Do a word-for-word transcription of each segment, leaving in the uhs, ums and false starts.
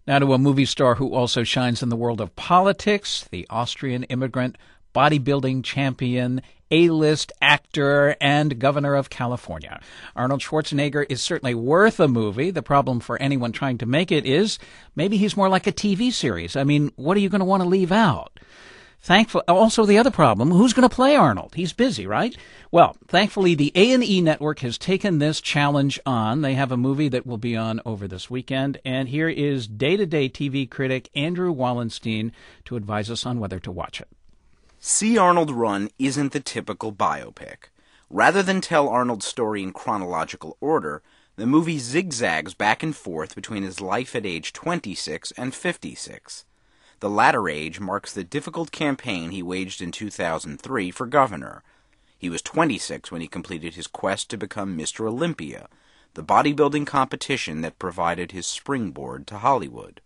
Now to a movie star who also shines in the world of politics, the Austrian immigrant, bodybuilding champion, A-list actor, and governor of California. Arnold Schwarzenegger is certainly worth a movie. The problem for anyone trying to make it is maybe he's more like a T V series. I mean, what are you going to want to leave out? Thankful. Also, the other problem, who's going to play Arnold? He's busy, right? Well, thankfully, the A and E Network has taken this challenge on. They have a movie that will be on over this weekend, and here is day-to-day T V critic Andrew Wallenstein to advise us on whether to watch it. See Arnold Run isn't the typical biopic. Rather than tell Arnold's story in chronological order, the movie zigzags back and forth between his life at age twenty-six and fifty-six. The latter age marks the difficult campaign he waged in two thousand three for governor. He was twenty-six when he completed his quest to become Mister Olympia, the bodybuilding competition that provided his springboard to Hollywood.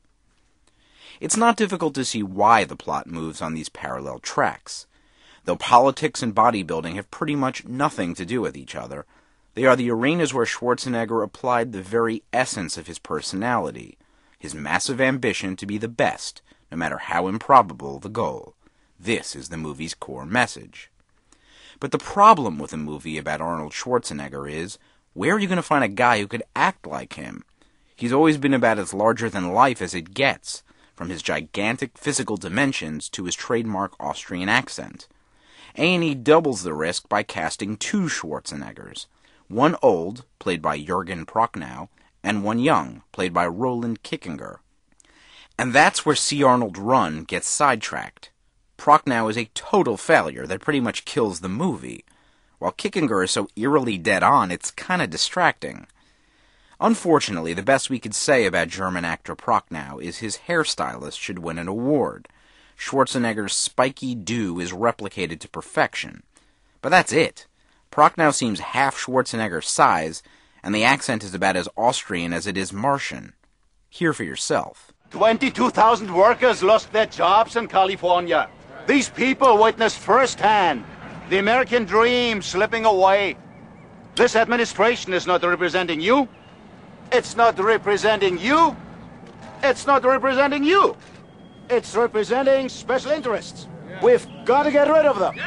It's not difficult to see why the plot moves on these parallel tracks. Though politics and bodybuilding have pretty much nothing to do with each other, they are the arenas where Schwarzenegger applied the very essence of his personality, his massive ambition to be the best, no matter how improbable the goal. This is the movie's core message. But the problem with a movie about Arnold Schwarzenegger is, where are you going to find a guy who could act like him? He's always been about as larger-than-life as it gets, from his gigantic physical dimensions to his trademark Austrian accent. A and E doubles the risk by casting two Schwarzeneggers, one old, played by Jürgen Prochnow, and one young, played by Roland Kickinger. And that's where See Arnold Run gets sidetracked. Prochnow is a total failure that pretty much kills the movie, while Kickinger is so eerily dead-on it's kinda distracting. Unfortunately, the best we could say about German actor Prochnow is his hairstylist should win an award. Schwarzenegger's spiky do is replicated to perfection. But that's it. Prochnow seems half Schwarzenegger's size, and the accent is about as Austrian as it is Martian. Hear for yourself. twenty-two thousand workers lost their jobs in California. These people witnessed firsthand the American dream slipping away. This administration is not representing you. It's not representing you. It's not representing you. It's representing special interests. We've got to get rid of them.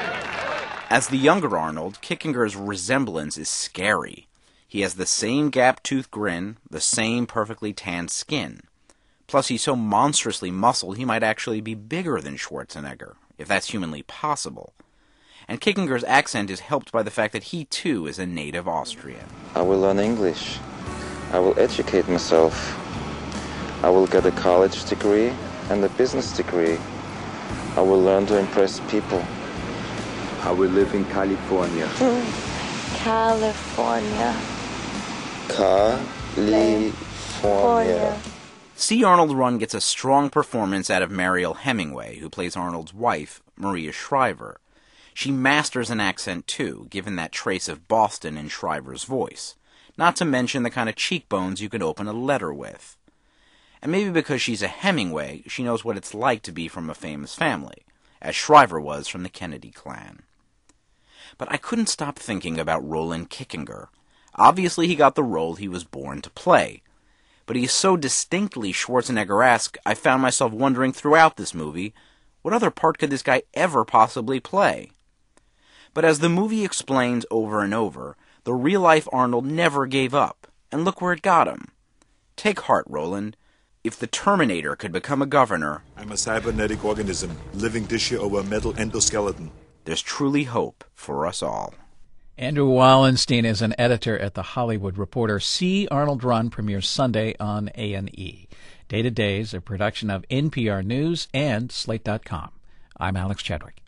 As the younger Arnold, Kickinger's resemblance is scary. He has the same gap-toothed grin, the same perfectly tanned skin. Plus, he's so monstrously muscled he might actually be bigger than Schwarzenegger, if that's humanly possible. And Kickinger's accent is helped by the fact that he, too, is a native Austrian. I will learn English. I will educate myself. I will get a college degree and a business degree. I will learn to impress people. I will live in California. California. California. See Arnold Run gets a strong performance out of Mariel Hemingway, who plays Arnold's wife, Maria Shriver. She masters an accent, too, given that trace of Boston in Shriver's voice. Not to mention the kind of cheekbones you could open a letter with. And maybe because she's a Hemingway, she knows what it's like to be from a famous family, as Shriver was from the Kennedy clan. But I couldn't stop thinking about Roland Kickinger. Obviously he got the role he was born to play. But he's so distinctly Schwarzenegger-esque, I found myself wondering throughout this movie, what other part could this guy ever possibly play? But as the movie explains over and over, the real-life Arnold never gave up, and look where it got him. Take heart, Roland. If the Terminator could become a governor... I'm a cybernetic organism, living tissue over a metal endoskeleton. There's truly hope for us all. Andrew Wallenstein is an editor at The Hollywood Reporter. See Arnold Run premieres Sunday on A and E. Day to Day is a production of N P R News and Slate dot com. I'm Alex Chadwick.